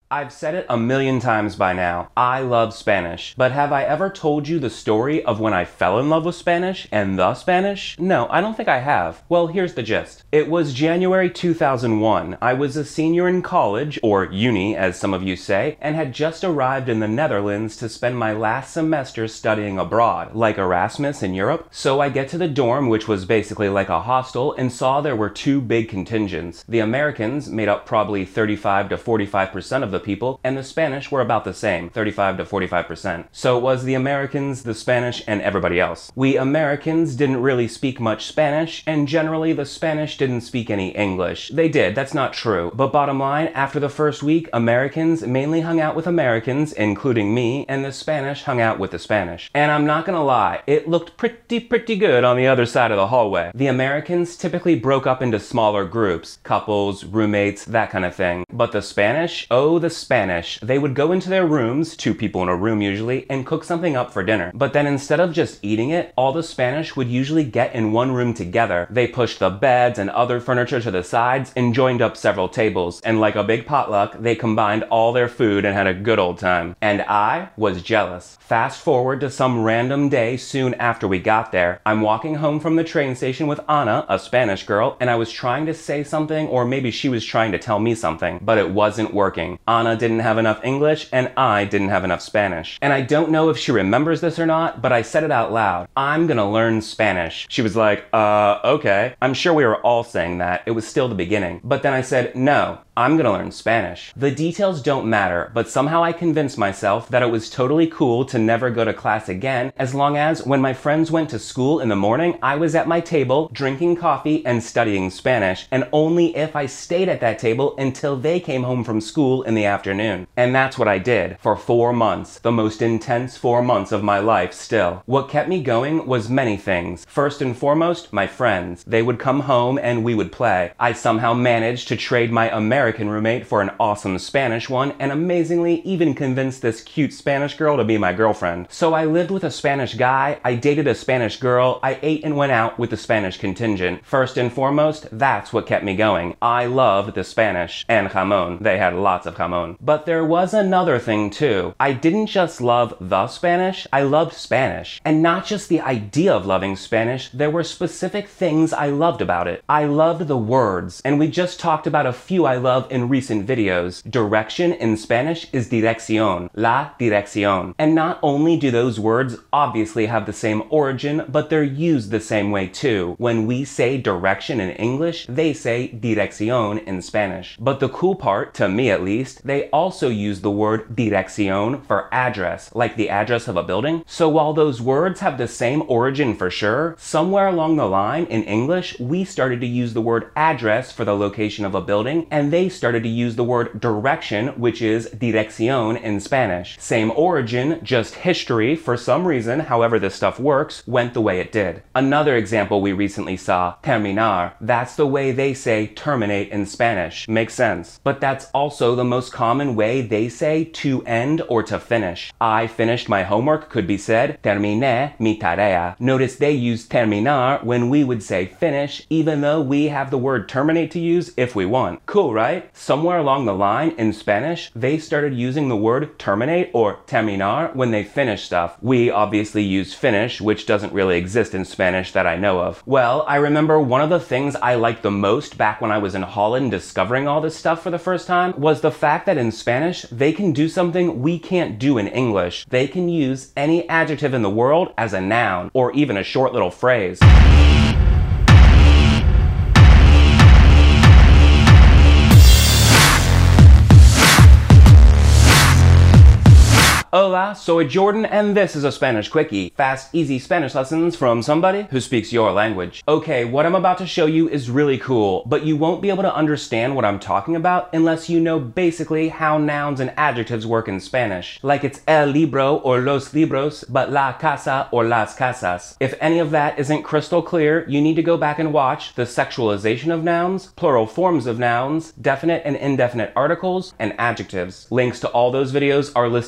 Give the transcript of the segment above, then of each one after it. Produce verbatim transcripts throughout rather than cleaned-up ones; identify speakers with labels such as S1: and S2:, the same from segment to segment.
S1: I've said it a million times by now. I love Spanish. But have I ever told you the story of when I fell in love with Spanish and the Spanish? No, I don't think I have. Well, here's the gist. It was January two thousand one. I was a senior in college, or uni as some of you say, and had just arrived in the Netherlands to spend my last semester studying abroad, like Erasmus in Europe. So I get to the dorm, which was basically like a hostel, and saw there were two big contingents. The Americans made up probably thirty-five to forty-five percent of the people, and the Spanish were about the same, thirty-five to forty-five percent. So it was the Americans, the Spanish, and everybody else. We Americans didn't really speak much Spanish, and generally the Spanish didn't speak any English. They did, that's not true. But bottom line, after the first week, Americans mainly hung out with Americans, including me, and the Spanish hung out with the Spanish. And I'm not gonna lie, it looked pretty, pretty good on the other side of the hallway. The Americans typically broke up into smaller groups, couples, roommates, that kind of thing. But the Spanish, oh, the Spanish. They would go into their rooms, two people in a room usually, and cook something up for dinner. But then instead of just eating it, all the Spanish would usually get in one room together. They pushed the beds and other furniture to the sides and joined up several tables. And like a big potluck, they combined all their food and had a good old time. And I was jealous. Fast forward to some random day soon after we got there. I'm walking home from the train station with Anna, a Spanish girl, and I was trying to say something, or maybe she was trying to tell me something, but it wasn't working. Anna didn't have enough English, and I didn't have enough Spanish. And I don't know if she remembers this or not, but I said it out loud. I'm gonna learn Spanish. She was like, uh, okay. I'm sure we were all saying that. It was still the beginning. But then I said, no, I'm gonna learn Spanish. The details don't matter, but somehow I convinced myself that it was totally cool to never go to class again, as long as when my friends went to school in the morning, I was at my table drinking coffee and studying Spanish, and only if I stayed at that table until they came home from school in the afternoon. And that's what I did for four months, the most intense four months of my life still. What kept me going was many things. First and foremost, my friends. They would come home and we would play. I somehow managed to trade my American roommate for an awesome Spanish one, and amazingly even convinced this cute Spanish girl to be my girlfriend. So I lived with a Spanish guy, I dated a Spanish girl, I ate and went out with the Spanish contingent. First and foremost, that's what kept me going. I loved the Spanish. And jamon. They had lots of jamon. But there was another thing too. I didn't just love the Spanish, I loved Spanish. And not just the idea of loving Spanish, there were specific things I loved about it. I loved the words, and we just talked about a few I love in recent videos. Direction in Spanish is dirección, la dirección. And not only do those words obviously have the same origin, but they're used the same way too. When we say direction in English, they say dirección in Spanish. But the cool part, to me at least, they also use the word dirección for address, like the address of a building. So while those words have the same origin for sure, somewhere along the line in English, we started to use the word address for the location of a building, and they started to use the word direction, which is dirección in Spanish. Same origin, just history, for some reason, however this stuff works, went the way it did. Another example we recently saw, terminar. That's the way they say terminate in Spanish. Makes sense. But that's also the most common way they say to end or to finish. I finished my homework could be said, terminé mi tarea. Notice they use terminar when we would say finish, even though we have the word terminate to use if we want. Cool, right? Somewhere along the line in Spanish, they started using the word terminate or terminar when they finish stuff. We obviously use finish, which doesn't really exist in Spanish that I know of. Well, I remember one of the things I liked the most back when I was in Holland discovering all this stuff for the first time was the fact that in Spanish, they can do something we can't do in English. They can use any adjective in the world as a noun, or even a short little phrase. Hola, soy Jordan, and this is a Spanish Quickie. Fast, easy Spanish lessons from somebody who speaks your language. Okay, what I'm about to show you is really cool, but you won't be able to understand what I'm talking about unless you know basically how nouns and adjectives work in Spanish. Like it's el libro or los libros, but la casa or las casas. If any of that isn't crystal clear, you need to go back and watch the sexualization of nouns, plural forms of nouns, definite and indefinite articles, and adjectives. Links to all those videos are listed below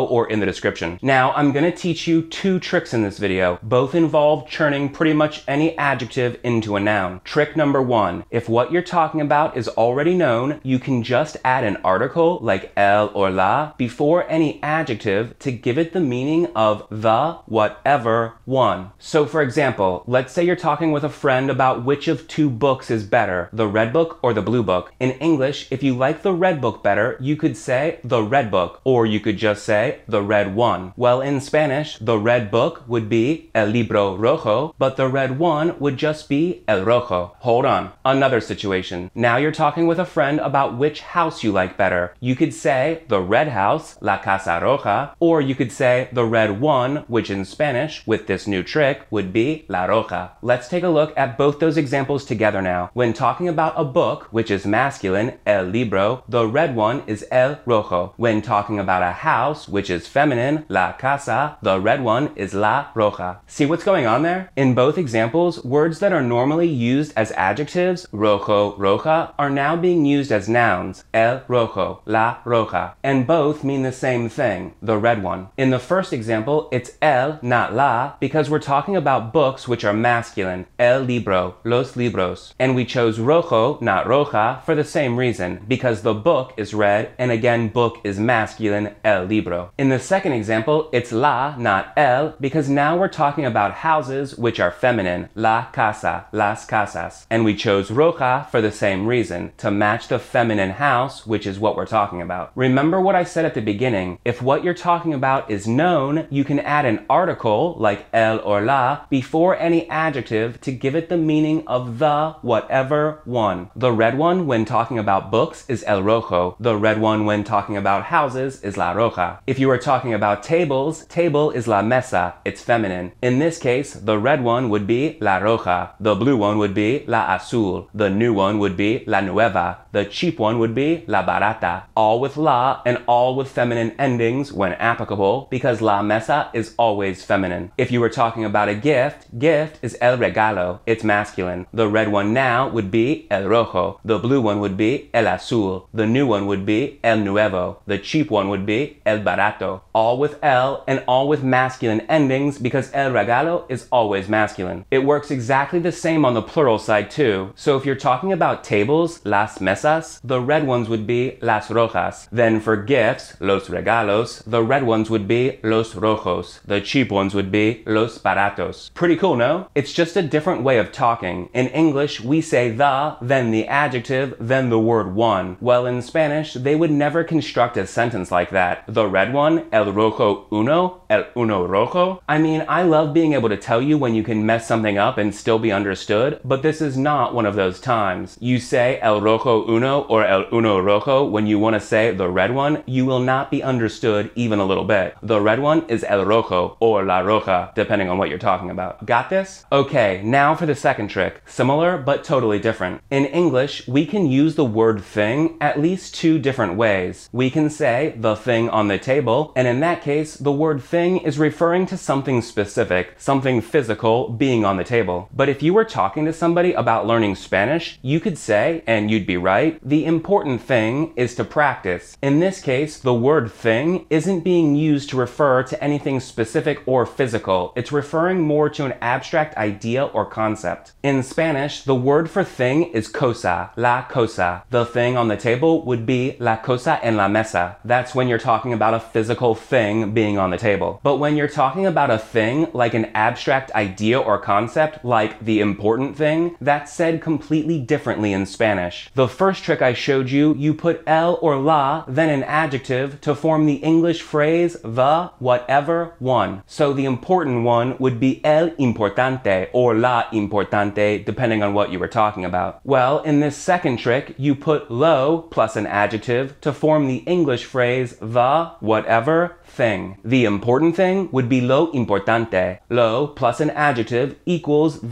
S1: below or in the description. Now, I'm gonna teach you two tricks in this video. Both involve turning pretty much any adjective into a noun. Trick number one, if what you're talking about is already known, you can just add an article like el or la before any adjective to give it the meaning of the whatever one. So for example, let's say you're talking with a friend about which of two books is better, the red book or the blue book. In English, if you like the red book better, you could say the red book, or you could just say the red one. Well, in Spanish, the red book would be el libro rojo, but the red one would just be el rojo. Hold on, another situation. Now you're talking with a friend about which house you like better. You could say the red house, la casa roja, or you could say the red one, which in Spanish, with this new trick, would be la roja. Let's take a look at both those examples together now. When talking about a book, which is masculine, el libro, the red one is el rojo. When talking about a house, which is feminine, la casa, the red one is la roja. See what's going on there? In both examples, words that are normally used as adjectives, rojo, roja, are now being used as nouns, el rojo, la roja, and both mean the same thing, the red one. In the first example, it's el, not la, because we're talking about books which are masculine, el libro, los libros, and we chose rojo, not roja, for the same reason, because the book is red, and again, book is masculine, el libro. In the second example, it's la, not el, because now we're talking about houses which are feminine, la casa, las casas, and we chose roja for the same reason, to match the feminine house, which is what we're talking about. Remember what I said at the beginning, if what you're talking about is known, you can add an article, like el or la, before any adjective to give it the meaning of the whatever one. The red one when talking about books is el rojo. The red one when talking about houses is la roja. If you are talking about tables, table is la mesa. It's feminine. In this case, the red one would be la roja. The blue one would be la azul. The new one would be la nueva. The cheap one would be la barata. All with la and all with feminine endings when applicable, because la mesa is always feminine. If you were talking about a gift, gift is el regalo. It's masculine. The red one now would be el rojo. The blue one would be el azul. The new one would be el nuevo. The cheap one would be el barato. All with el and all with masculine endings because el regalo is always masculine. It works exactly the same on the plural side too. So if you're talking about tables, las mesas, the red ones would be las rojas. Then for gifts, los regalos, the red ones would be los rojos. The cheap ones would be los baratos. Pretty cool, no? It's just a different way of talking. In English, we say the, then the adjective, then the word one. Well, in Spanish, they would never construct a sentence like that. The red one, el rojo uno, el uno rojo. I mean, I love being able to tell you when you can mess something up and still be understood, but this is not one of those times. You say el rojo uno or el uno rojo when you want to say the red one, you will not be understood even a little bit. The red one is el rojo or la roja, depending on what you're talking about. Got this? Okay, now for the second trick. Similar, but totally different. In English, we can use the word thing at least two different ways. We can say the thing on the table, and in that case, the word thing is referring to something specific, something physical being on the table. But if you were talking to somebody about learning Spanish, you could say, and you'd be right, the important thing is to practice. In this case, the word thing isn't being used to refer to anything specific or physical. It's referring more to an abstract idea or concept. In Spanish, the word for thing is cosa, la cosa. The thing on the table would be la cosa en la mesa. That's when you're talking about a physical thing being on the table. But when you're talking about a thing like an abstract idea or concept, like the important thing, that's said completely differently in Spanish. The first trick I showed you, you put el or la, then an adjective to form the English phrase the whatever one. So the important one would be el importante or la importante, depending on what you were talking about. Well, in this second trick, you put lo plus an adjective to form the English phrase the whatever thing. The important thing would be lo importante. Lo plus an adjective equals the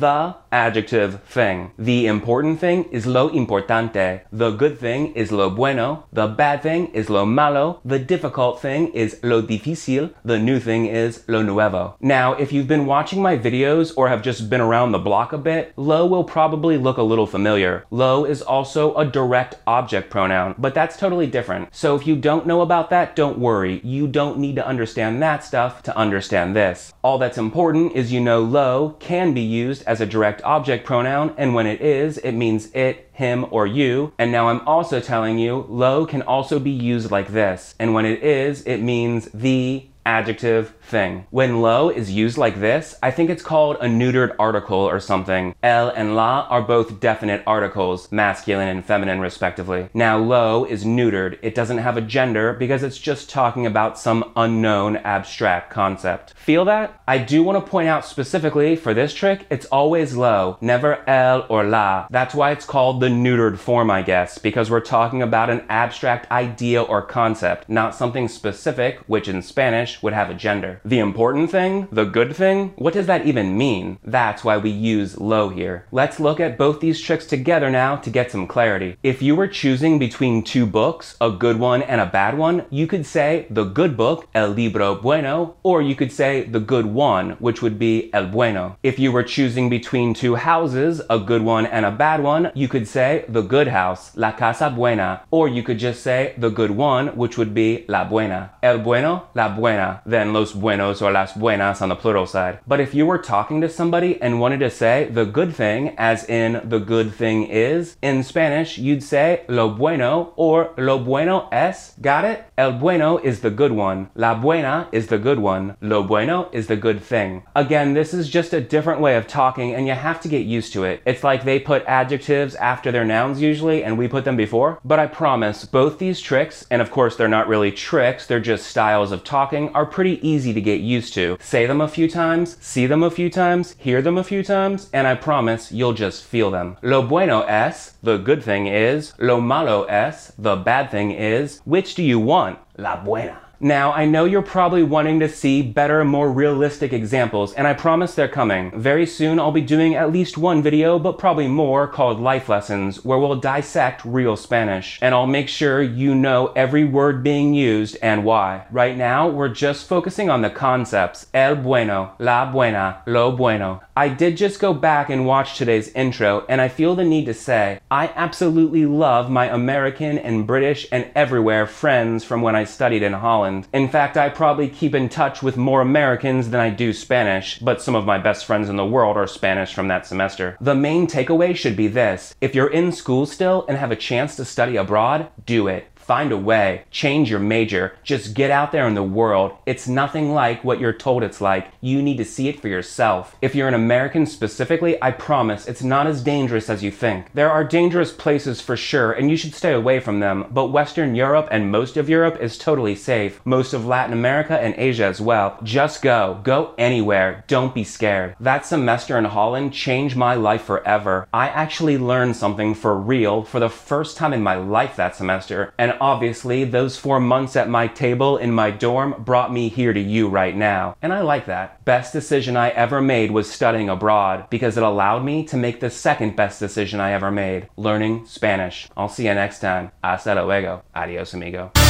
S1: adjective thing. The important thing is lo importante. The good thing is lo bueno. The bad thing is lo malo. The difficult thing is lo difícil. The new thing is lo nuevo. Now, if you've been watching my videos or have just been around the block a bit, lo will probably look a little familiar. Lo is also a direct object pronoun, but that's totally different. So if you don't know about that, don't worry. You don't need to understand that stuff to understand this. All that's important is you know lo can be used as a direct object pronoun, and when it is, it means it, him, or you. And now I'm also telling you, lo can also be used like this, and when it is, it means the adjective thing. When lo is used like this, I think it's called a neutered article or something. El and la are both definite articles, masculine and feminine respectively. Now lo is neutered. It doesn't have a gender because it's just talking about some unknown abstract concept. Feel that? I do want to point out specifically for this trick, it's always lo, never el or la. That's why it's called the neutered form, I guess, because we're talking about an abstract idea or concept, not something specific, which in Spanish would have a gender. The important thing, the good thing, what does that even mean? That's why we use lo here. Let's look at both these tricks together now to get some clarity. If you were choosing between two books, a good one and a bad one, you could say the good book, el libro bueno, or you could say the good one, which would be el bueno. If you were choosing between two houses, a good one and a bad one, you could say the good house, la casa buena, or you could just say the good one, which would be la buena. El bueno, la buena, then los buenos or las buenas on the plural side. But if you were talking to somebody and wanted to say the good thing, as in the good thing is, in Spanish, you'd say lo bueno or lo bueno es. Got it? El bueno is the good one. La buena is the good one. Lo bueno is the good thing. Again, this is just a different way of talking and you have to get used to it. It's like they put adjectives after their nouns usually and we put them before. But I promise, both these tricks, and of course they're not really tricks, they're just styles of talking, are pretty easy to get used to. Say them a few times, see them a few times, hear them a few times, and I promise you'll just feel them. Lo bueno es, the good thing is. Lo malo es, the bad thing is. Which do you want? La buena. Now, I know you're probably wanting to see better, more realistic examples, and I promise they're coming. Very soon, I'll be doing at least one video, but probably more, called Life Lessons, where we'll dissect real Spanish. And I'll make sure you know every word being used and why. Right now, we're just focusing on the concepts. El bueno, la buena, lo bueno. I did just go back and watch today's intro, and I feel the need to say, I absolutely love my American and British and everywhere friends from when I studied in Holland. In fact, I probably keep in touch with more Americans than I do Spanish, but some of my best friends in the world are Spanish from that semester. The main takeaway should be this: if you're in school still and have a chance to study abroad, do it. Find a way, change your major, just get out there in the world. It's nothing like what you're told it's like. You need to see it for yourself. If you're an American specifically, I promise it's not as dangerous as you think. There are dangerous places for sure, and you should stay away from them, but Western Europe and most of Europe is totally safe. Most of Latin America and Asia as well. Just go. Go anywhere. Don't be scared. That semester in Holland changed my life forever. I actually learned something for real for the first time in my life that semester, and obviously, those four months at my table in my dorm brought me here to you right now. And I like that. Best decision I ever made was studying abroad because it allowed me to make the second best decision I ever made, learning Spanish. I'll see you next time. Hasta luego. Adios, amigo.